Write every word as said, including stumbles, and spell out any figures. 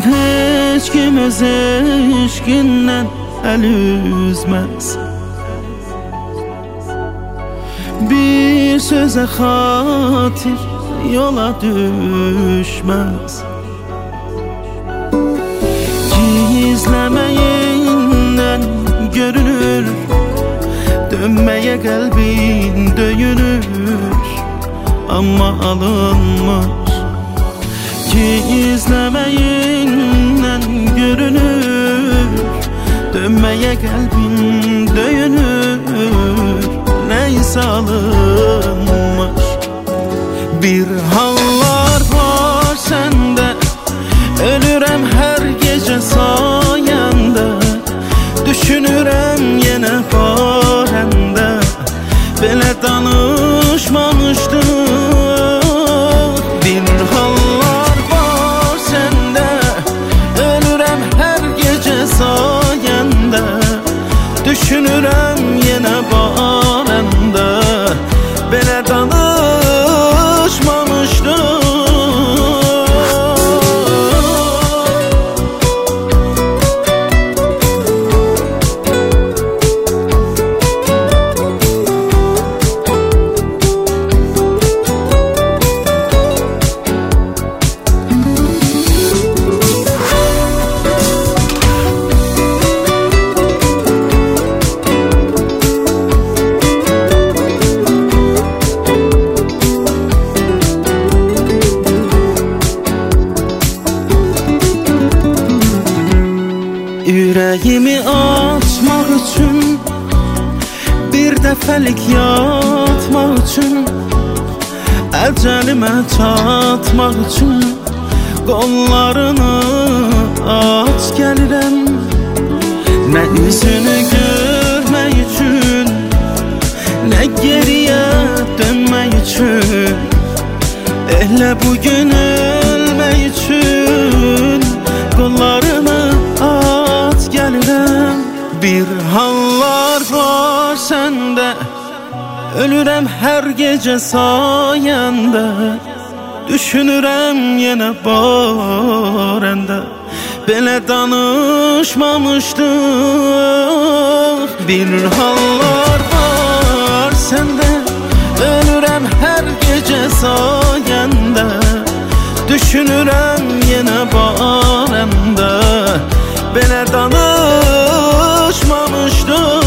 Heç kim öz eşqindən əl üzməz. Bir sözə xatir yola düşməz. Gizləməyindən görünür, dönməyə qəlbin döyünür, amma alınmır. Gizləməyindən görünür, dönməyə qəlbin döyünür, nəysə alınmır. Bir hallar var səndə, ölürəm hər gecə sayəndə, düşünürəm yenə barəndə, belə danışmamışdıq. Bir hallar var səndə, ölürəm hər gecə sayəndə, düşünürəm yenə barəndə, belə danışmamışdıq. Ürəyimi açmaq üçün, bir dəfəlik yatmaq üçün, əcəlimə çatmaq üçün, qollarını aç gəlirəm. Nə üzünü görmək üçün, nə geriyə dönmək üçün, elə bugün ölmək üçün, qollarını aç gəlirəm. Bir hallar var səndə, ölürəm hər gecə sayəndə, düşünürəm yenə barəndə, belə danışmamışdıq. Bir hallar var səndə, ölürəm hər gecə sayəndə, düşünürəm yenə barəndə, belə danışmamışdıq.